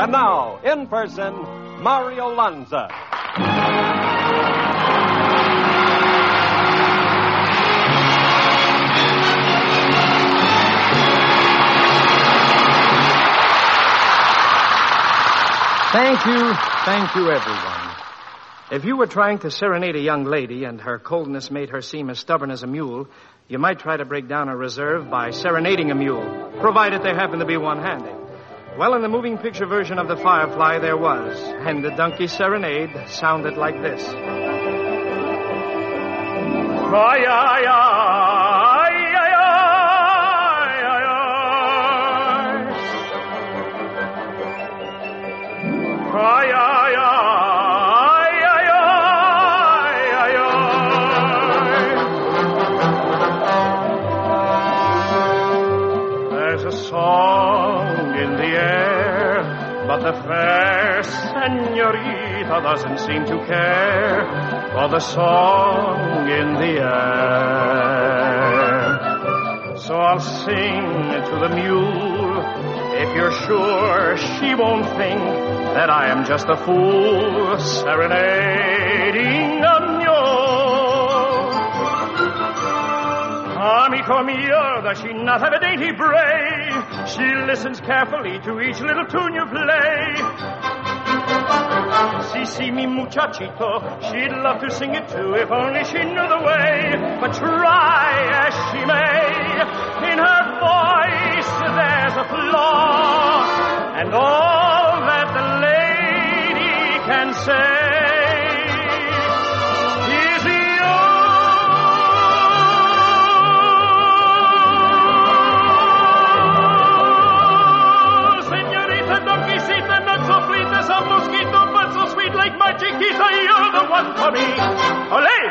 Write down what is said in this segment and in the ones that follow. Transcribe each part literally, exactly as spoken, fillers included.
And now, in person, Mario Lanza. Thank you, thank you, everyone. If you were trying to serenade a young lady and her coldness made her seem as stubborn as a mule, you might try to break down a reserve by serenading a mule, provided there happened to be one handy. Well, in the moving picture version of The Firefly, there was, and the donkey serenade sounded like this. Ay, ay, ay, ay, ay, ay, ay. Ay, ay, ay, ay, ay, ay. There's a song in the air, but the fair senorita doesn't seem to care for the song in the air. So I'll sing to the mule, if you're sure she won't think that I am just a fool serenading a mule. Amico mio, does she not have a dainty bray? She listens carefully to each little tune you play. Si, si, mi muchachito, she'd love to sing it too if only she knew the way. But try as she may, in her voice there's a flaw, and all that the lady can say is you. Senorita Donkeycita, not so fleet as a mosquito, but so sweet like my chiquita, you're the one for me. Olé!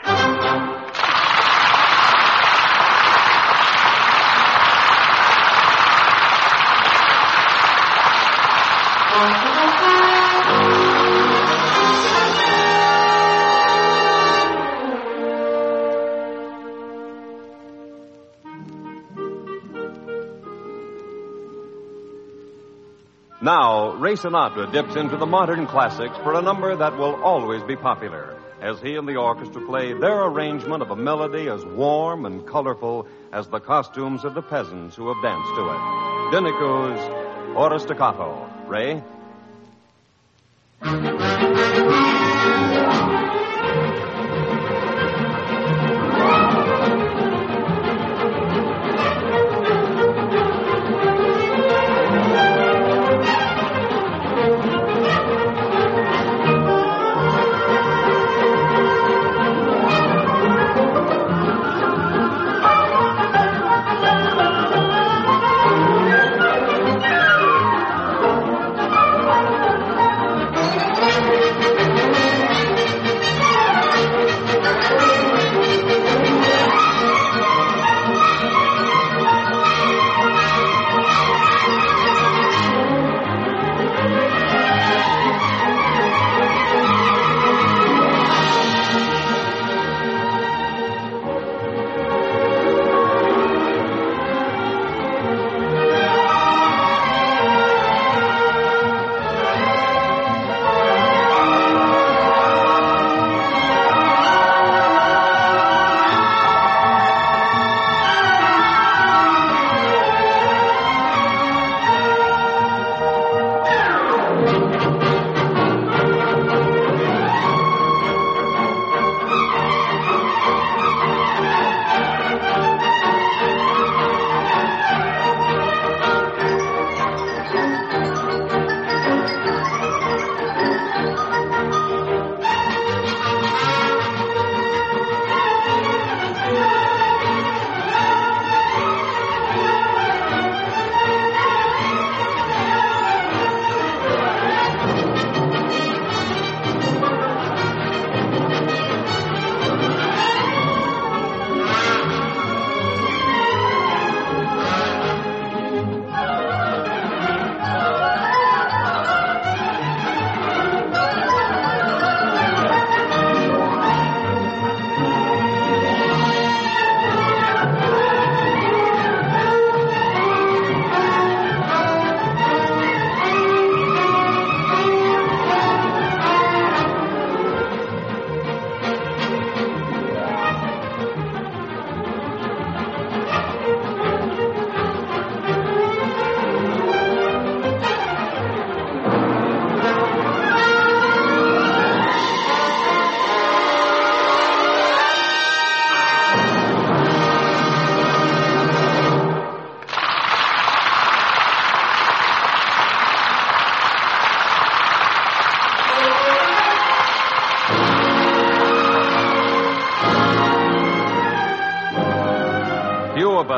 Now, Ray Sinatra dips into the modern classics for a number that will always be popular, as he and the orchestra play their arrangement of a melody as warm and colorful as the costumes of the peasants who have danced to it. Dinoco's Ora Staccato. Ray?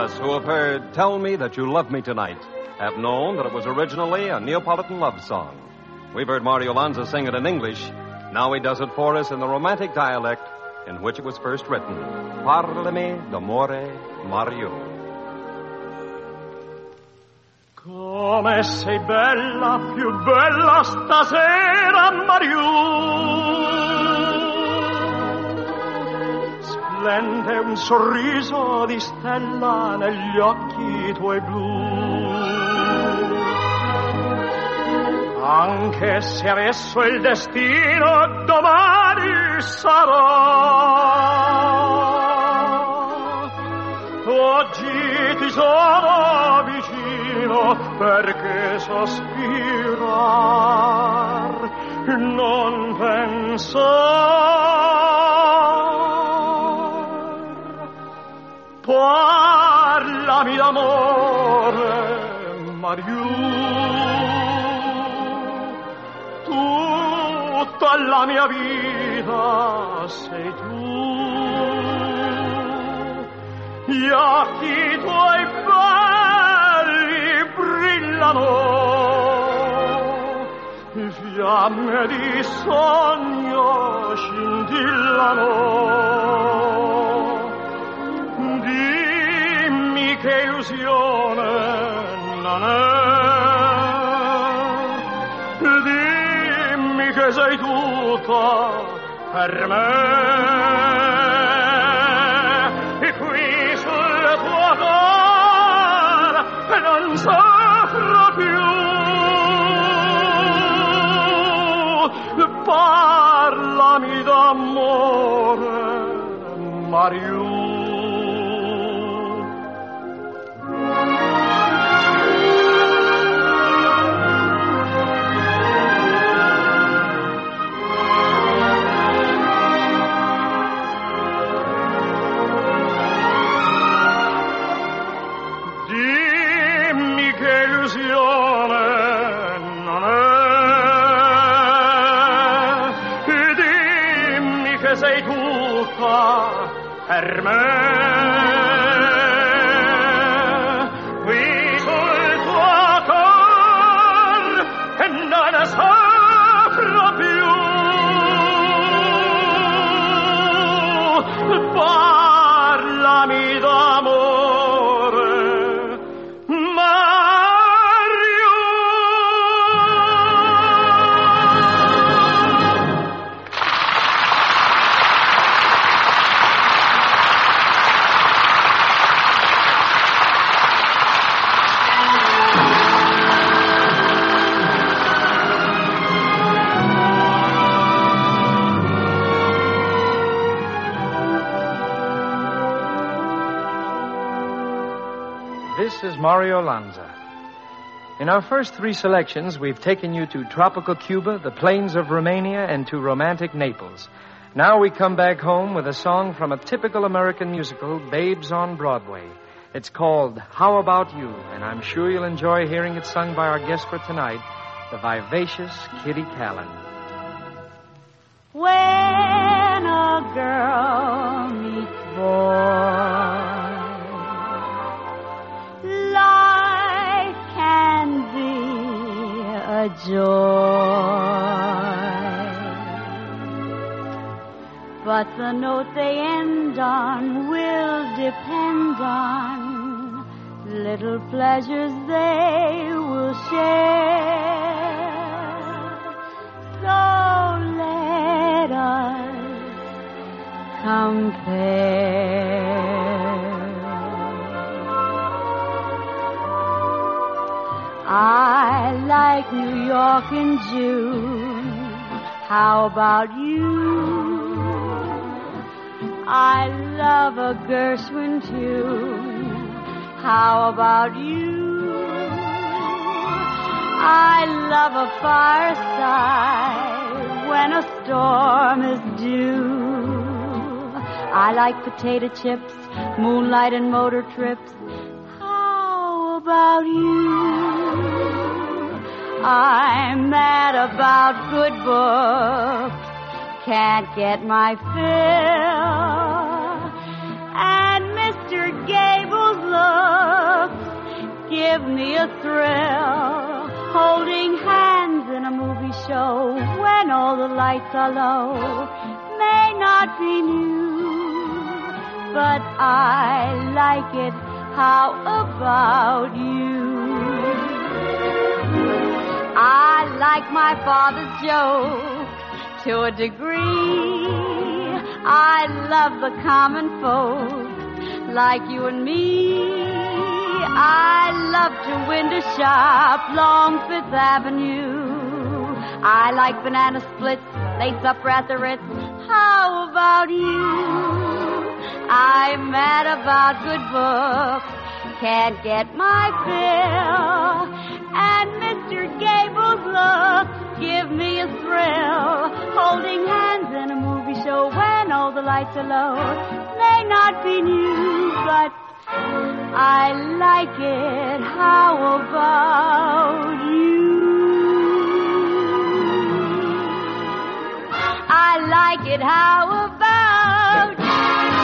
us who have heard Tell Me That You Love Me Tonight have known that it was originally a Neapolitan love song. We've heard Mario Lanza sing it in English. Now he does it for us in the romantic dialect in which it was first written. Parlami d'amore, Mario. Come sei bella, più bella stasera, Mario. Splende un sorriso di stella negli occhi tuoi blu. Anche se adesso il destino domani sarà, oggi ti sono vicino perché sospirar non pensar. Parlami d'amore, Mario. Tutta la mia vita sei tu. Gli occhi tuoi belli brillano, fiamme di sogno scintillano. Dimmi che illusione non è, dimmi che sei tutta per me. E qui sul tuo cuore non soffro più. Parlami d'amore, Mario. Sei tutta per me. Qui sul tuo cor e non soffro più. Parlami d'amore, Mario. This is Mario Lanza. In our first three selections, we've taken you to tropical Cuba, the plains of Romania, and to romantic Naples. Now we come back home with a song from a typical American musical, Babes on Broadway. It's called How About You, and I'm sure you'll enjoy hearing it sung by our guest for tonight, the vivacious Kitty Callan. When a girl meets boy, life can be a joy, but the note they end on will depend on little pleasures they will share. So let us compare. I like New York in June. How about you? I love a Gershwin tune. How about you? I love a fireside when a storm is due. I like potato chips, moonlight and motor trips. How about you? I'm mad about good books, can't get my fill, and Mister Gable's looks give me a thrill. Holding hands in a movie show when all the lights are low may not be new, but I like it. How about you? I like my father's joke to a degree. I love the common folk like you and me. I love to window shop along Fifth Avenue. I like banana splits, lace-up Ratherets. How about you? I'm mad about good books, can't get my fill. And Mister Gable's looks give me a thrill. Holding hands in a movie show when all the lights are low may not be new, but I like it. How about you? I like it. How about you?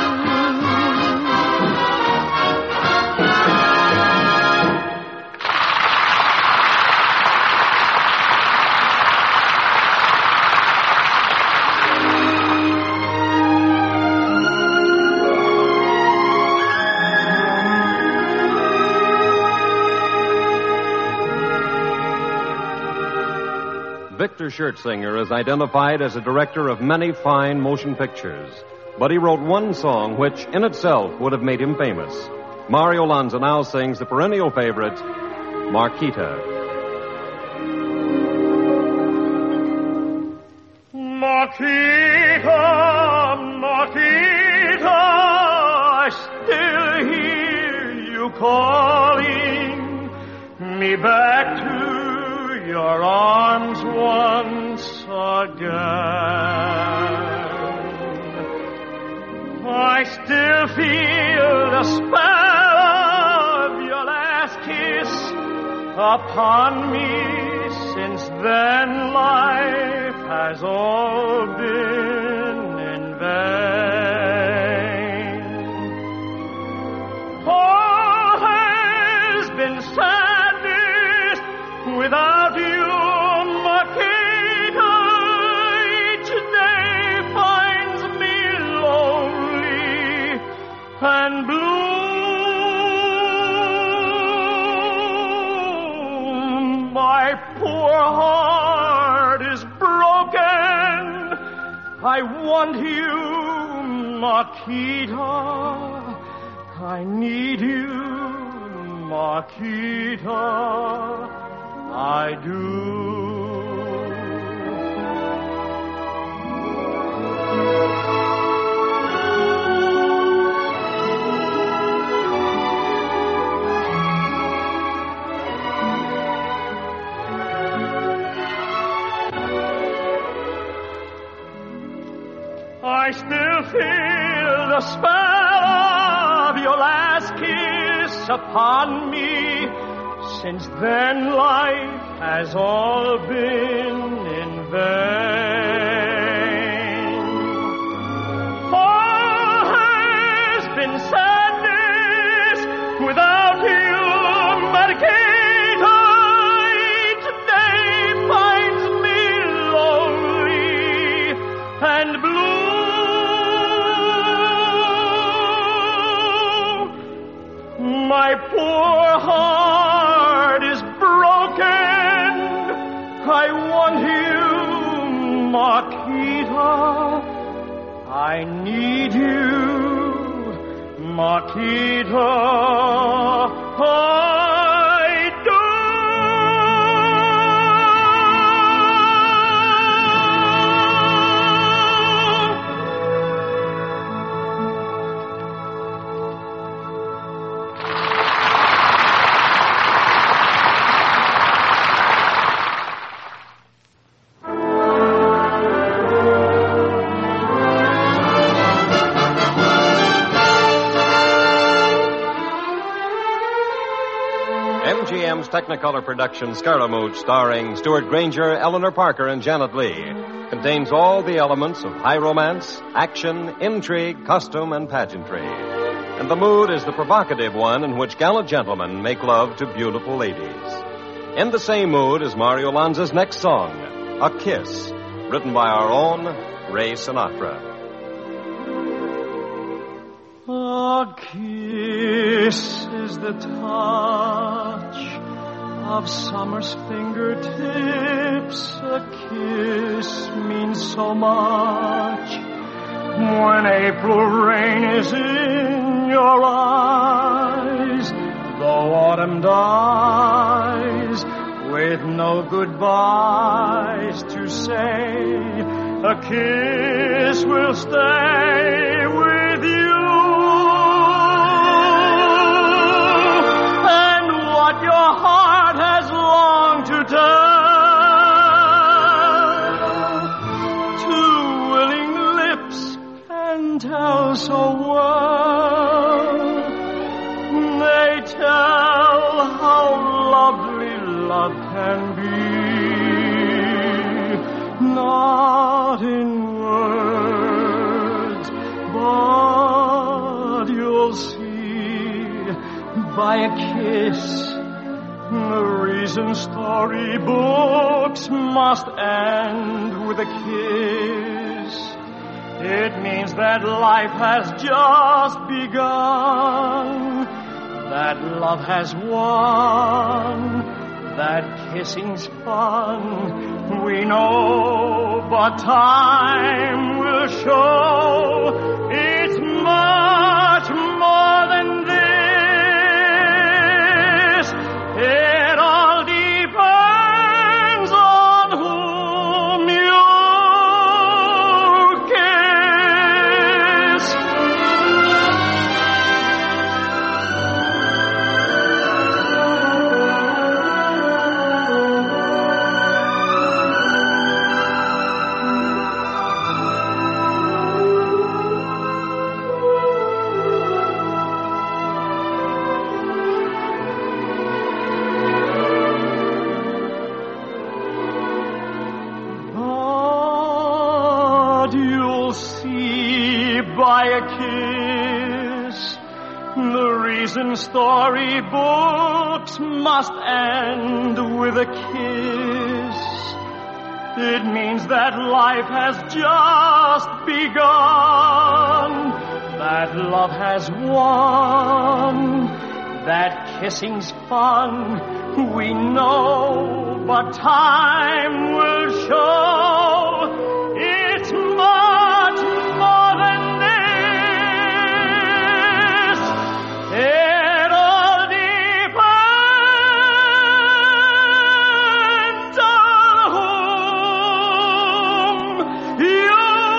Victor Schertzinger is identified as a director of many fine motion pictures, but he wrote one song which in itself would have made him famous. Mario Lanza now sings the perennial favorite, Marquita. Marquita, Marquita, I still hear you calling me back to your arms once again. I still feel the spell of your last kiss upon me. Since then life has all been in vain. All has been sadness without you. And blue, my poor heart is broken. I want you, Marquita. I need you, Marquita. I do. I still feel the spell of your last kiss upon me. Since then life has all been in vain. All has been sadness without you, Marquita. Today finds me lonely and blue. My poor heart is broken. I want you, Marquita. I need you, Marquita. I do. M G M's Technicolor production Scaramouche, starring Stuart Granger, Eleanor Parker, and Janet Leigh, contains all the elements of high romance, action, intrigue, costume, and pageantry. And the mood is the provocative one in which gallant gentlemen make love to beautiful ladies. In the same mood is Mario Lanza's next song, A Kiss, written by our own Ray Sinatra. A kiss is the touch of summer's fingertips. A kiss means so much when April rain is in your eyes. Though autumn dies with no goodbyes to say, a kiss will stay with you. And what your heart has longed to tell, two willing lips can tell so well. They tell how lovely love can be, not in words, but you'll see by a kiss. The reason storybooks must end with a kiss. It means that life has just begun, that love has won, that kissing's fun. We know, but time will show it's much more than this. It all depends on whom you kiss. By a kiss, the reason storybooks must end with a kiss. It means that life has just begun, that love has won, that kissing's fun. We know, but time will show it's much more than it all depends on whom you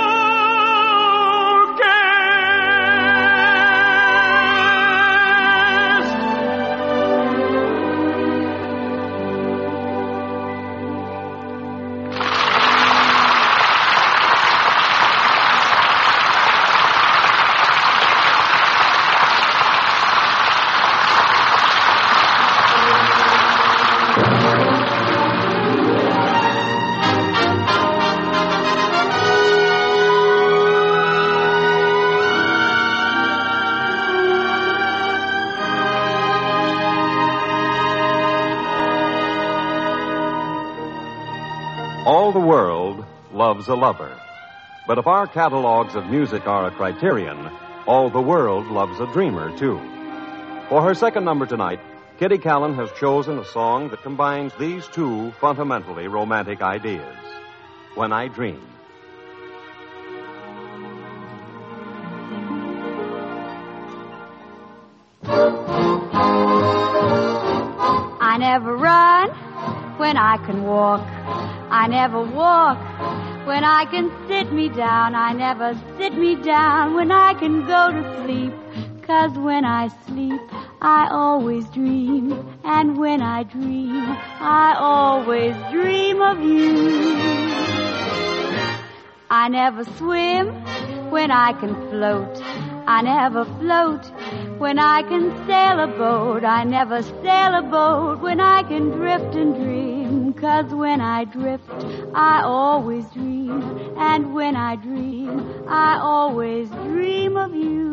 All the world loves a lover. But if our catalogs of music are a criterion, all the world loves a dreamer, too. For her second number tonight, Kitty Callan has chosen a song that combines these two fundamentally romantic ideas. When I Dream. I never run when I can walk. I never walk when I can sit me down. I never sit me down when I can go to sleep. 'Cause when I sleep, I always dream. And when I dream, I always dream of you. I never swim when I can float. I never float when I can sail a boat. I never sail a boat when I can drift and dream. 'cause when I drift, I always dream. And when I dream, I always dream of you.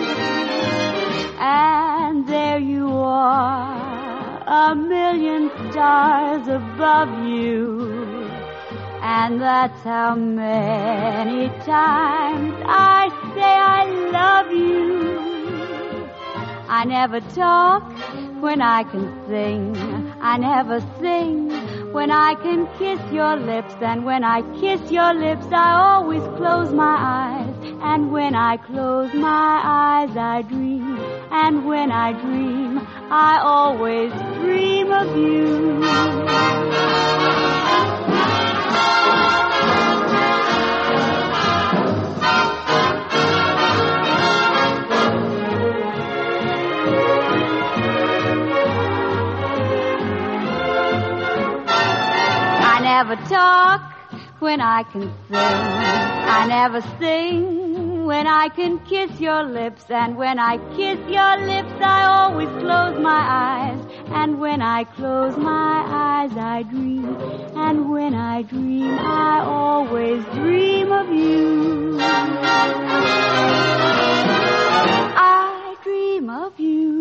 And there you are, a million stars above you. And that's how many times I say I love you. I never talk when I can sing. I never sing when I can kiss your lips. And when I kiss your lips, I always close my eyes. And when I close my eyes, I dream. And when I dream, I always dream of you. I never talk when I can sing. I never sing when I can kiss your lips. And when I kiss your lips, I always close my eyes. And when I close my eyes, I dream. And when I dream, I always dream of you. I dream of you.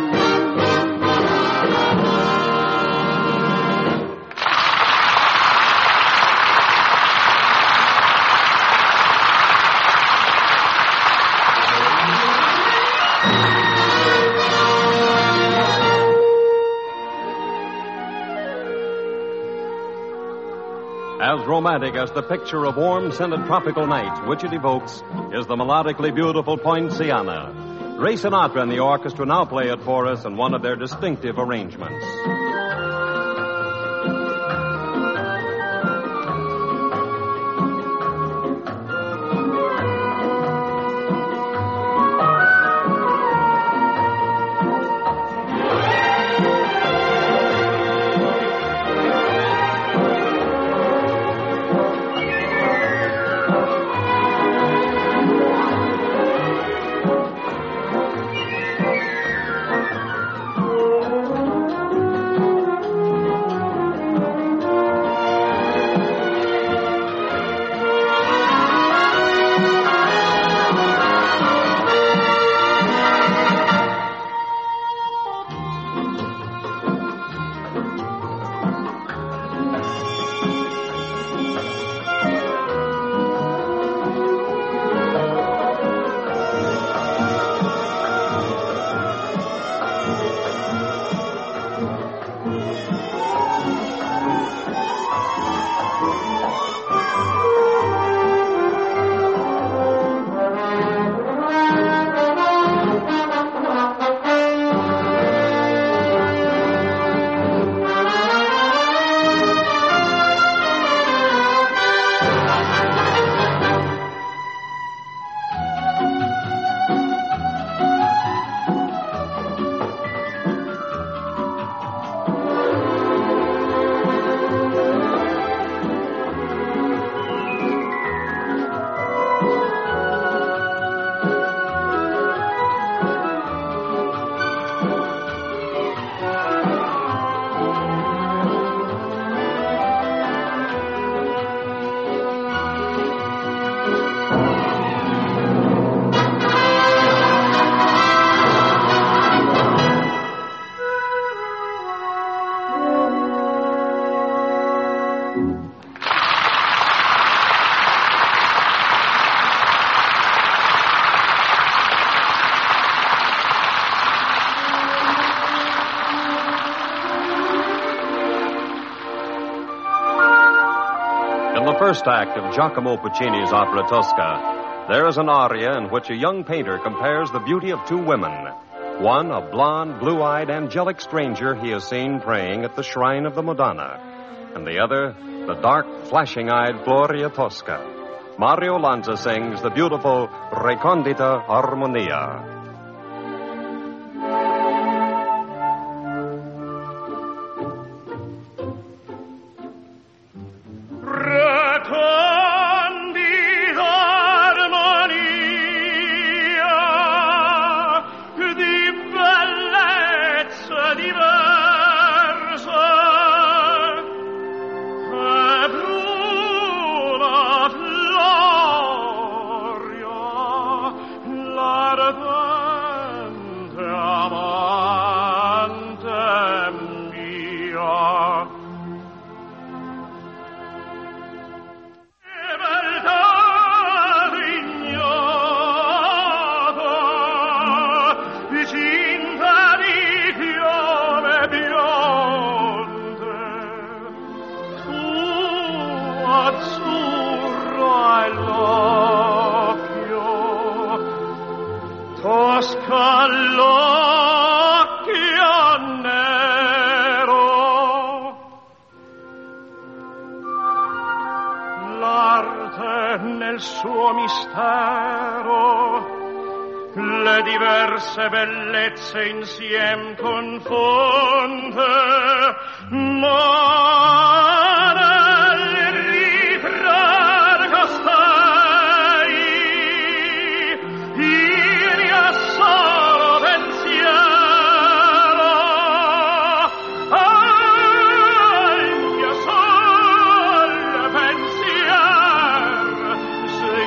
As romantic as the picture of warm-scented tropical nights which it evokes is the melodically beautiful Poinciana. Ray Sinatra and the orchestra now play it for us in one of their distinctive arrangements. In the first act of Giacomo Puccini's opera Tosca, there is an aria in which a young painter compares the beauty of two women. One, a blonde, blue-eyed, angelic stranger he has seen praying at the shrine of the Madonna. And the other, the dark, flashing-eyed Gloria Tosca. Mario Lanza sings the beautiful Recondita Armonia. nel suo mistero, le diverse bellezze insiem confonde, ma nel ritrar costei il mio solo pensiero, al mio solo pensiero sei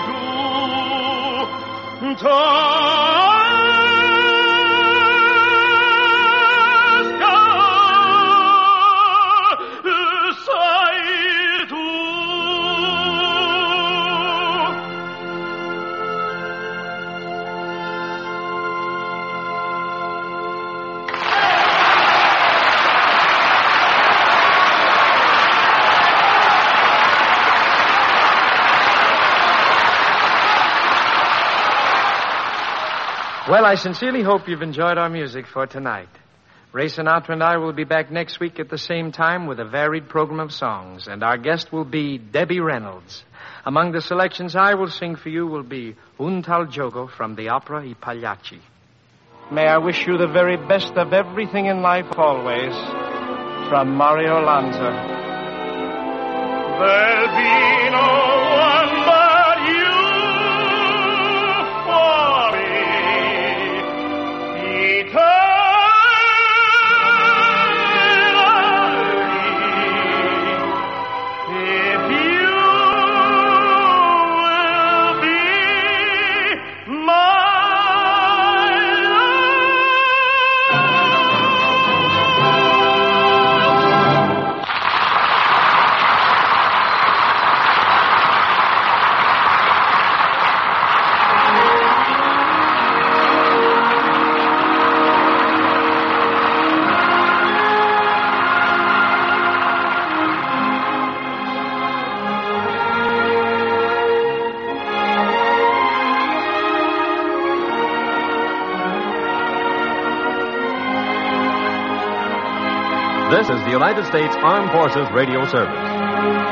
tu, tu Well, I sincerely hope you've enjoyed our music for tonight. Ray Sinatra and I will be back next week at the same time with a varied program of songs, and our guest will be Debbie Reynolds. Among the selections I will sing for you will be Un tal gioco from the opera I Pagliacci. May I wish you the very best of everything in life always, from Mario Lanza. There'll be no one but you for me. This is the United States Armed Forces Radio Service.